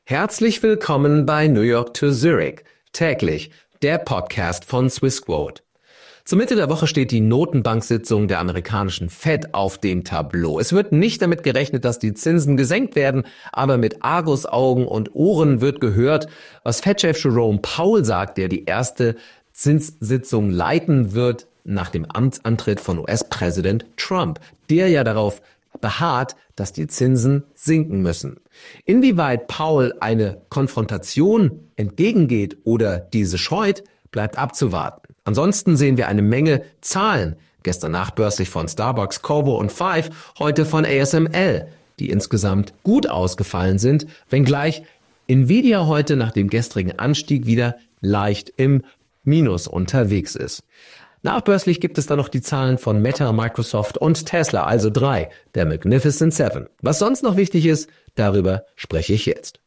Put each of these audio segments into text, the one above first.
Herzlich willkommen bei New York to Zurich, täglich, der Podcast von Swissquote. Zur Mitte der Woche steht die Notenbank-Sitzung der amerikanischen Fed auf dem Tableau. Es wird nicht damit gerechnet, dass die Zinsen gesenkt werden, aber mit Argusaugen und Ohren wird gehört, was Fed-Chef Jerome Powell sagt, der die erste Zinssitzung leiten wird nach dem Amtsantritt von US-Präsident Trump, der ja darauf beharrt, dass die Zinsen sinken müssen. Inwieweit Powell eine Konfrontation entgegengeht oder diese scheut, bleibt abzuwarten. Ansonsten sehen wir eine Menge Zahlen, gestern nachbörslich von Starbucks, Qorvo und Five, heute von ASML, die insgesamt gut ausgefallen sind, wenngleich Nvidia heute nach dem gestrigen Anstieg wieder leicht im Minus unterwegs ist. Nachbörslich gibt es dann noch die Zahlen von Meta, Microsoft und Tesla, also 3, der Magnificent Seven. Was sonst noch wichtig ist, darüber spreche ich jetzt.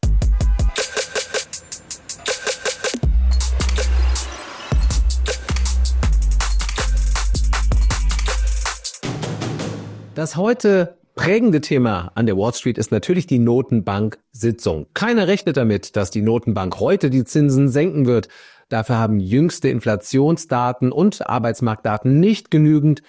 Das heute prägende Thema an der Wall Street ist natürlich die Notenbank-Sitzung. Keiner rechnet damit, dass die Notenbank heute die Zinsen senken wird. Dafür haben jüngste Inflationsdaten und Arbeitsmarktdaten nicht genügend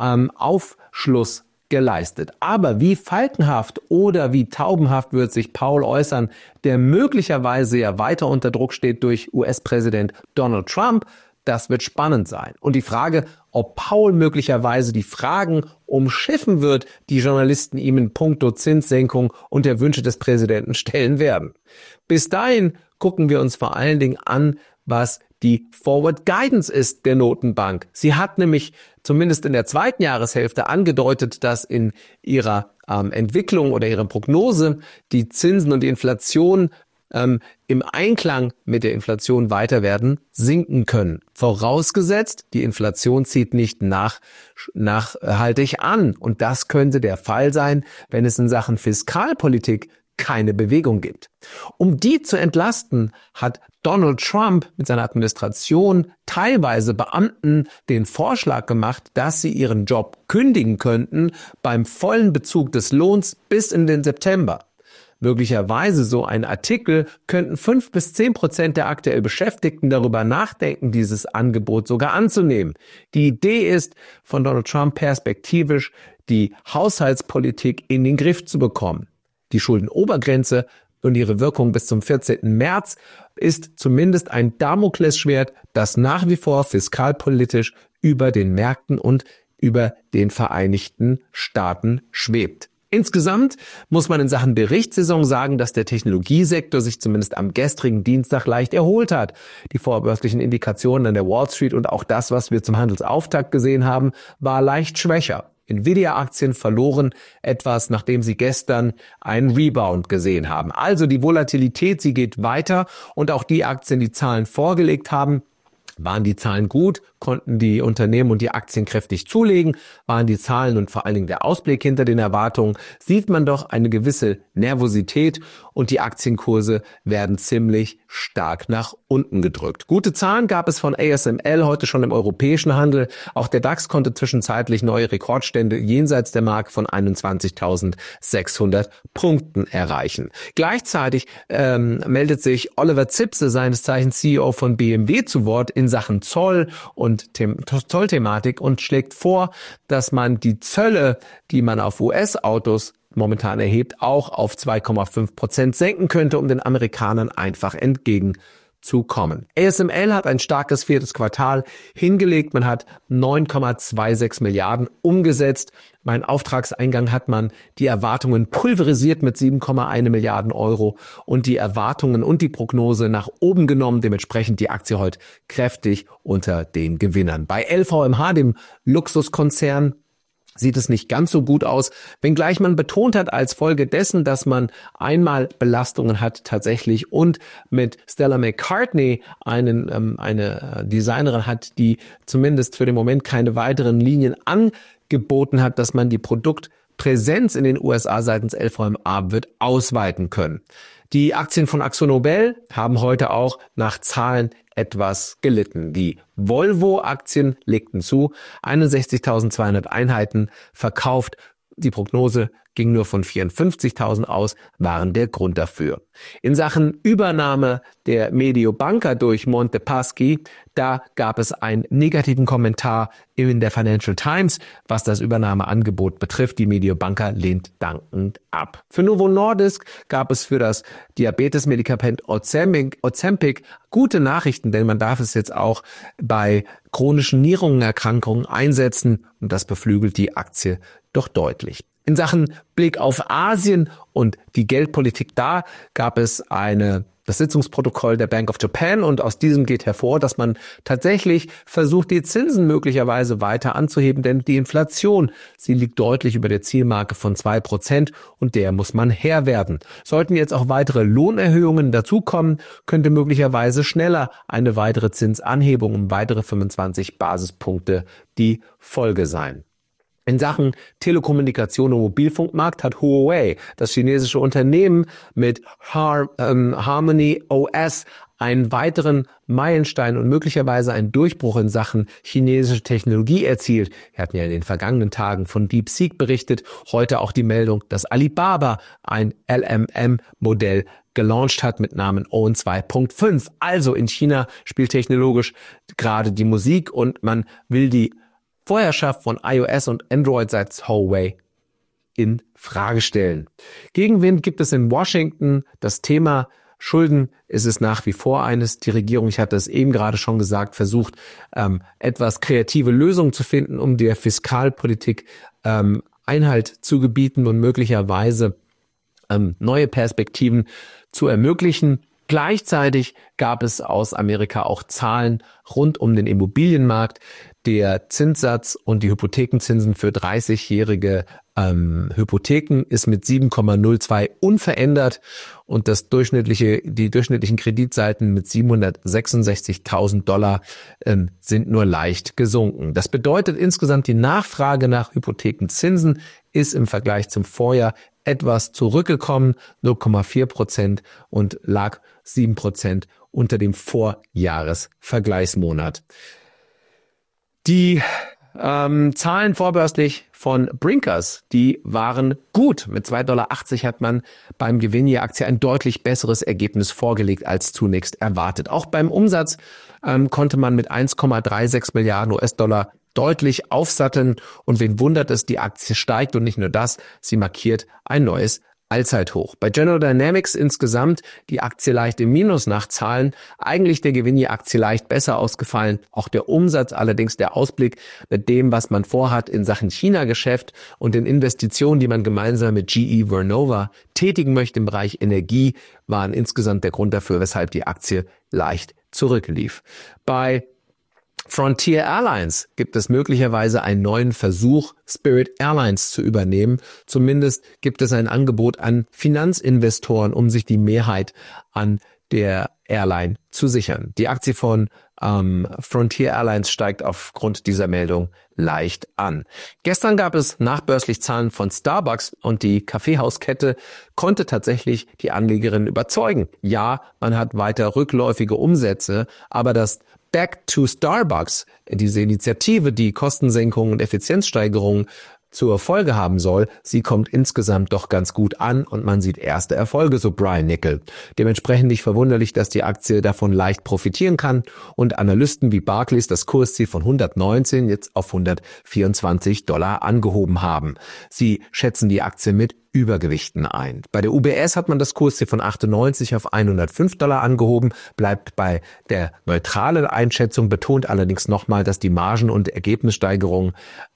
Aufschluss geleistet. Aber wie falkenhaft oder wie taubenhaft wird sich Powell äußern, der möglicherweise ja weiter unter Druck steht durch US-Präsident Donald Trump? Das wird spannend sein. Und die Frage, ob Powell möglicherweise die Fragen umschiffen wird, die Journalisten ihm in puncto Zinssenkung und der Wünsche des Präsidenten stellen werden. Bis dahin gucken wir uns vor allen Dingen an, was die Forward Guidance ist der Notenbank. Sie hat nämlich zumindest in der zweiten Jahreshälfte angedeutet, dass in ihrer Entwicklung oder ihrer Prognose die Zinsen und die Inflation im Einklang mit der Inflation weiter werden sinken können. Vorausgesetzt, die Inflation zieht nicht nachhaltig an. Und das könnte der Fall sein, wenn es in Sachen Fiskalpolitik keine Bewegung gibt. Um die zu entlasten, hat Donald Trump mit seiner Administration teilweise Beamten den Vorschlag gemacht, dass sie ihren Job kündigen könnten beim vollen Bezug des Lohns bis in den September. Möglicherweise so ein Artikel könnten 5-10% der aktuell Beschäftigten darüber nachdenken, dieses Angebot sogar anzunehmen. Die Idee ist, von Donald Trump perspektivisch die Haushaltspolitik in den Griff zu bekommen. Die Schuldenobergrenze und ihre Wirkung bis zum 14. März ist zumindest ein Damoklesschwert, das nach wie vor fiskalpolitisch über den Märkten und über den Vereinigten Staaten schwebt. Insgesamt muss man in Sachen Berichtssaison sagen, dass der Technologiesektor sich zumindest am gestrigen Dienstag leicht erholt hat. Die vorbörslichen Indikationen an der Wall Street und auch das, was wir zum Handelsauftakt gesehen haben, war leicht schwächer. Nvidia-Aktien verloren etwas, nachdem sie gestern einen Rebound gesehen haben. Also die Volatilität, sie geht weiter und auch die Aktien, die Zahlen vorgelegt haben, waren die Zahlen gut, konnten die Unternehmen und die Aktien kräftig zulegen, waren die Zahlen und vor allen Dingen der Ausblick hinter den Erwartungen, sieht man doch eine gewisse Nervosität und die Aktienkurse werden ziemlich stark nach unten gedrückt. Gute Zahlen gab es von ASML heute schon im europäischen Handel. Auch der DAX konnte zwischenzeitlich neue Rekordstände jenseits der Marke von 21.600 Punkten erreichen. Gleichzeitig meldet sich Oliver Zipse, seines Zeichens CEO von BMW, zu Wort in Sachen Zoll und Zollthematik und schlägt vor, dass man die Zölle, die man auf US-Autos momentan erhebt, auch auf 2,5% senken könnte, um den Amerikanern einfach entgegenzukommen. ASML hat ein starkes viertes Quartal hingelegt. Man hat 9,26 Milliarden umgesetzt. Beim Auftragseingang hat man die Erwartungen pulverisiert mit 7,1 Milliarden Euro und die Erwartungen und die Prognose nach oben genommen. Dementsprechend die Aktie heute kräftig unter den Gewinnern. Bei LVMH, dem Luxuskonzern, sieht es nicht ganz so gut aus, wenngleich man betont hat als Folge dessen, dass man einmal Belastungen hat tatsächlich und mit Stella McCartney eine Designerin hat, die zumindest für den Moment keine weiteren Linien angeboten hat, dass man die Produktpräsenz in den USA seitens LVMH wird ausweiten können. Die Aktien von AkzoNobel haben heute auch nach Zahlen etwas gelitten. Die Volvo-Aktien legten zu, 61.200 Einheiten verkauft, Die Prognose ging nur von 54.000 aus, waren der Grund dafür. In Sachen Übernahme der Mediobanca durch Monte Paschi, da gab es einen negativen Kommentar in der Financial Times, was das Übernahmeangebot betrifft. Die Mediobanca lehnt dankend ab. Für Novo Nordisk gab es für das Diabetesmedikament Ozempic gute Nachrichten, denn man darf es jetzt auch bei chronischen Nierenerkrankungen einsetzen und das beflügelt die Aktie doch deutlich. In Sachen Blick auf Asien und die Geldpolitik da gab es das Sitzungsprotokoll der Bank of Japan und aus diesem geht hervor, dass man tatsächlich versucht, die Zinsen möglicherweise weiter anzuheben, denn die Inflation, sie liegt deutlich über der Zielmarke von 2% und der muss man Herr werden. Sollten jetzt auch weitere Lohnerhöhungen dazukommen, könnte möglicherweise schneller eine weitere Zinsanhebung um weitere 25 Basispunkte die Folge sein. In Sachen Telekommunikation und Mobilfunkmarkt hat Huawei, das chinesische Unternehmen mit Harmony OS, einen weiteren Meilenstein und möglicherweise einen Durchbruch in Sachen chinesische Technologie erzielt. Wir hatten ja in den vergangenen Tagen von DeepSeek berichtet, heute auch die Meldung, dass Alibaba ein LLM-Modell gelauncht hat mit Namen Owen 2.5. Also in China spielt technologisch gerade die Musik und man will die Vorherrschaft von iOS und Android seit Huawei in Frage stellen. Gegenwind gibt es in Washington. Das Thema Schulden ist es nach wie vor eines. Die Regierung, ich hatte es eben gerade schon gesagt, versucht, etwas kreative Lösungen zu finden, um der Fiskalpolitik Einhalt zu gebieten und möglicherweise neue Perspektiven zu ermöglichen. Gleichzeitig gab es aus Amerika auch Zahlen rund um den Immobilienmarkt. Der Zinssatz und die Hypothekenzinsen für 30-jährige Hypotheken ist mit 7,02 unverändert und die durchschnittlichen Kreditseiten mit $766.000 sind nur leicht gesunken. Das bedeutet insgesamt, die Nachfrage nach Hypothekenzinsen ist im Vergleich zum Vorjahr etwas zurückgekommen, 0,4% und lag 7% unter dem Vorjahresvergleichsmonat. Die Zahlen vorbörslich von Brinkers, die waren gut. Mit $2,80 hat man beim Gewinn je Aktie ein deutlich besseres Ergebnis vorgelegt als zunächst erwartet. Auch beim Umsatz konnte man mit 1,36 Milliarden US-Dollar deutlich aufsatteln. Und wen wundert es, die Aktie steigt und nicht nur das, sie markiert ein neues Allzeithoch. Bei General Dynamics insgesamt die Aktie leicht im Minus nach Zahlen. Eigentlich der Gewinn je Aktie leicht besser ausgefallen. Auch der Umsatz, allerdings der Ausblick mit dem, was man vorhat in Sachen China-Geschäft und den Investitionen, die man gemeinsam mit GE Vernova tätigen möchte im Bereich Energie, waren insgesamt der Grund dafür, weshalb die Aktie leicht zurücklief. Bei Frontier Airlines gibt es möglicherweise einen neuen Versuch, Spirit Airlines zu übernehmen. Zumindest gibt es ein Angebot an Finanzinvestoren, um sich die Mehrheit an der Airline zu sichern. Die Aktie von Frontier Airlines steigt aufgrund dieser Meldung leicht an. Gestern gab es nachbörslich Zahlen von Starbucks und die Kaffeehauskette konnte tatsächlich die Anlegerin überzeugen. Ja, man hat weiter rückläufige Umsätze, aber das Back to Starbucks, diese Initiative, die Kostensenkungen und Effizienzsteigerungen zur Folge haben soll, sie kommt insgesamt doch ganz gut an und man sieht erste Erfolge, so Brian Nickel. Dementsprechend nicht verwunderlich, dass die Aktie davon leicht profitieren kann und Analysten wie Barclays das Kursziel von 119 jetzt auf $124 angehoben haben. Sie schätzen die Aktie mit Übergewichten ein. Bei der UBS hat man das Kursziel von 98 auf $105 angehoben, bleibt bei der neutralen Einschätzung, betont allerdings nochmal, dass die Margen- und Ergebnissteigerungen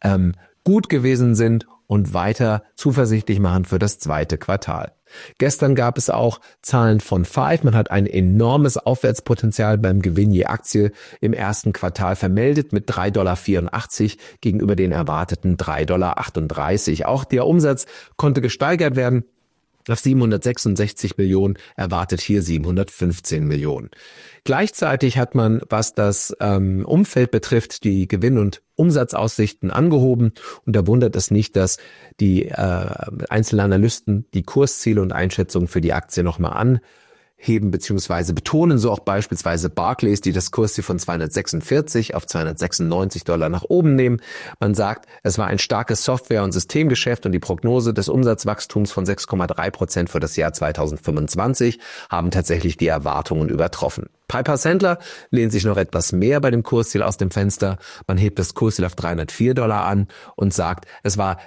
gut gewesen sind und weiter zuversichtlich machen für das zweite Quartal. Gestern gab es auch Zahlen von Five. Man hat ein enormes Aufwärtspotenzial beim Gewinn je Aktie im ersten Quartal vermeldet mit $3,84 gegenüber den erwarteten $3,38. Auch der Umsatz konnte gesteigert werden auf 766 Millionen, erwartet hier 715 Millionen. Gleichzeitig hat man, was das Umfeld betrifft, die Gewinn- und Umsatzaussichten angehoben. Und da wundert es nicht, dass die einzelnen Analysten die Kursziele und Einschätzungen für die Aktie nochmal heben bzw. betonen so auch beispielsweise Barclays, die das Kursziel von 246 auf 296 $ nach oben nehmen. Man sagt, es war ein starkes Software- und Systemgeschäft und die Prognose des Umsatzwachstums von 6,3% für das Jahr 2025 haben tatsächlich die Erwartungen übertroffen. Piper Sandler lehnt sich noch etwas mehr bei dem Kursziel aus dem Fenster. Man hebt das Kursziel auf $304 an und sagt, es war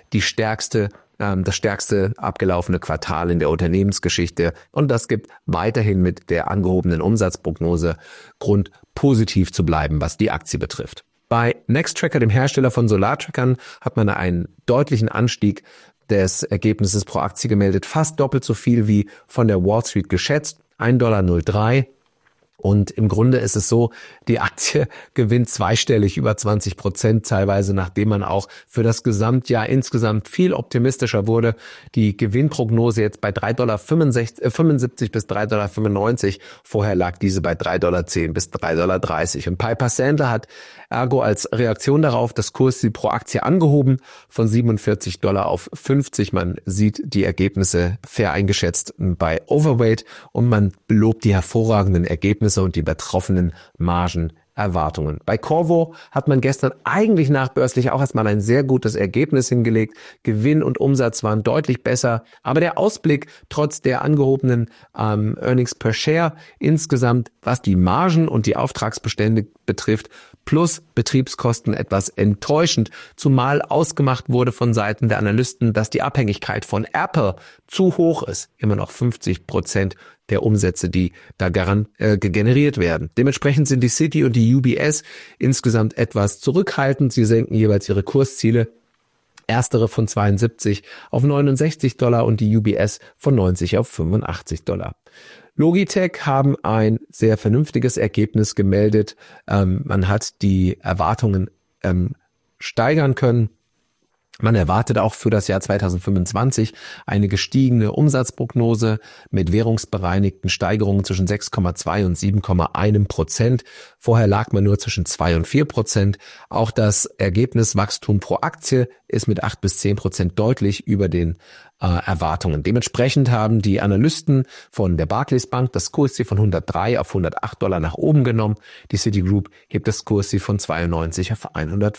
das stärkste abgelaufene Quartal in der Unternehmensgeschichte und das gibt weiterhin mit der angehobenen Umsatzprognose Grund, positiv zu bleiben, was die Aktie betrifft. Bei Nextracker, dem Hersteller von Solartrackern, hat man einen deutlichen Anstieg des Ergebnisses pro Aktie gemeldet, fast doppelt so viel wie von der Wall Street geschätzt, $1,03. Und im Grunde ist es so, die Aktie gewinnt zweistellig über 20%, teilweise nachdem man auch für das Gesamtjahr insgesamt viel optimistischer wurde. Die Gewinnprognose jetzt bei $3,75 bis $3,95. Vorher lag diese bei $3,10 bis $3,30. Und Piper Sandler hat ergo als Reaktion darauf das Kursziel pro Aktie angehoben von $47 auf 50. Man sieht die Ergebnisse fair eingeschätzt bei Overweight und man belobt die hervorragenden Ergebnisse und die betroffenen Margenerwartungen. Bei Qorvo hat man gestern eigentlich nachbörslich auch erstmal ein sehr gutes Ergebnis hingelegt. Gewinn und Umsatz waren deutlich besser, aber der Ausblick trotz der angehobenen Earnings per Share insgesamt, was die Margen und die Auftragsbestände betrifft, plus Betriebskosten etwas enttäuschend, zumal ausgemacht wurde von Seiten der Analysten, dass die Abhängigkeit von Apple zu hoch ist. Immer noch 50% der Umsätze, die da generiert werden. Dementsprechend sind die Citi und die UBS insgesamt etwas zurückhaltend. Sie senken jeweils ihre Kursziele. Erstere von 72 auf $69 und die UBS von 90 auf $85. Logitech haben ein sehr vernünftiges Ergebnis gemeldet. Man hat die Erwartungen steigern können. Man erwartet auch für das Jahr 2025 eine gestiegene Umsatzprognose mit währungsbereinigten Steigerungen zwischen 6,2 und 7,1%. Vorher lag man nur zwischen 2 und 4%. Auch das Ergebniswachstum pro Aktie ist mit 8 bis 10% deutlich über den Erwartungen. Dementsprechend haben die Analysten von der Barclays Bank das Kursziel von $103 auf $108 nach oben genommen. Die Citigroup hebt das Kursziel von 92 auf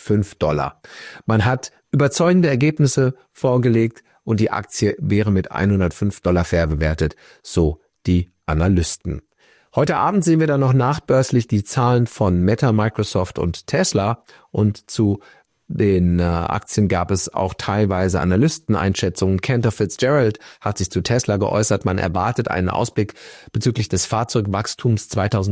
$105. Man hat überzeugende Ergebnisse vorgelegt und die Aktie wäre mit $105 fair bewertet, so die Analysten. Heute Abend sehen wir dann noch nachbörslich die Zahlen von Meta, Microsoft und Tesla und zu den Aktien gab es auch teilweise Analysteneinschätzungen. Cantor Fitzgerald hat sich zu Tesla geäußert. Man erwartet einen Ausblick bezüglich des Fahrzeugwachstums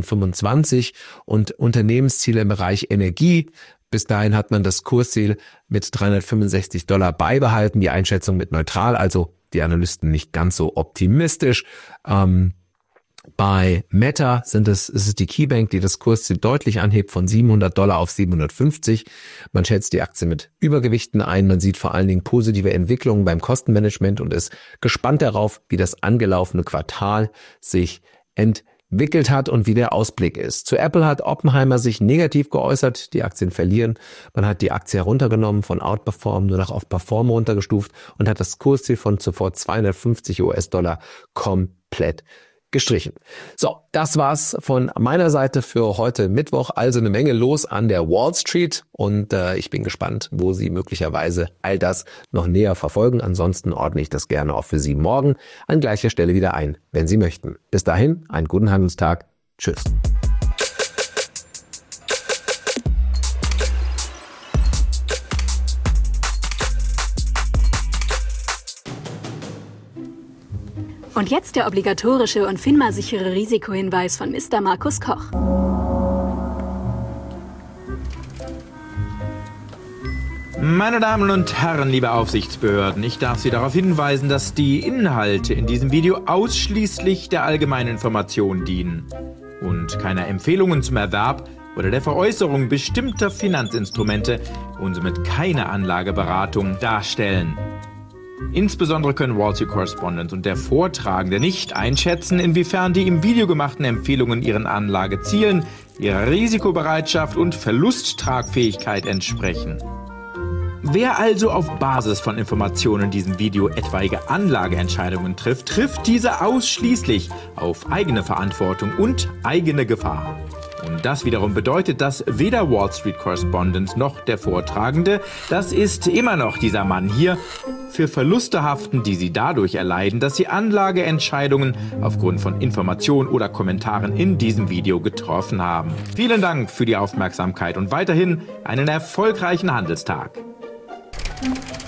2025 und Unternehmensziele im Bereich Energie. Bis dahin hat man das Kursziel mit $365 beibehalten, die Einschätzung mit neutral, also die Analysten nicht ganz so optimistisch. Bei Meta ist es die KeyBank, die das Kursziel deutlich anhebt von $700 auf 750. Man schätzt die Aktie mit Übergewichten ein. Man sieht vor allen Dingen positive Entwicklungen beim Kostenmanagement und ist gespannt darauf, wie das angelaufene Quartal sich entwickelt hat und wie der Ausblick ist. Zu Apple hat Oppenheimer sich negativ geäußert. Die Aktien verlieren. Man hat die Aktie heruntergenommen von Outperform nur noch auf Perform runtergestuft und hat das Kursziel von zuvor $250 komplett gestrichen. So, das war's von meiner Seite für heute Mittwoch. Also eine Menge los an der Wall Street und ich bin gespannt, wo Sie möglicherweise all das noch näher verfolgen. Ansonsten ordne ich das gerne auch für Sie morgen an gleicher Stelle wieder ein, wenn Sie möchten. Bis dahin, einen guten Handelstag. Tschüss. Und jetzt der obligatorische und FINMA-sichere Risikohinweis von Mr. Markus Koch. Meine Damen und Herren, liebe Aufsichtsbehörden, ich darf Sie darauf hinweisen, dass die Inhalte in diesem Video ausschließlich der allgemeinen Information dienen und keiner Empfehlungen zum Erwerb oder der Veräußerung bestimmter Finanzinstrumente und somit keine Anlageberatung darstellen. Insbesondere können Wall Street Correspondent und der Vortragende nicht einschätzen, inwiefern die im Video gemachten Empfehlungen ihren Anlagezielen, ihrer Risikobereitschaft und Verlusttragfähigkeit entsprechen. Wer also auf Basis von Informationen in diesem Video etwaige Anlageentscheidungen trifft, trifft diese ausschließlich auf eigene Verantwortung und eigene Gefahr. Und das wiederum bedeutet, dass weder Wall Street Correspondent noch der Vortragende, das ist immer noch dieser Mann hier, für Verluste haften, die sie dadurch erleiden, dass sie Anlageentscheidungen aufgrund von Informationen oder Kommentaren in diesem Video getroffen haben. Vielen Dank für die Aufmerksamkeit und weiterhin einen erfolgreichen Handelstag.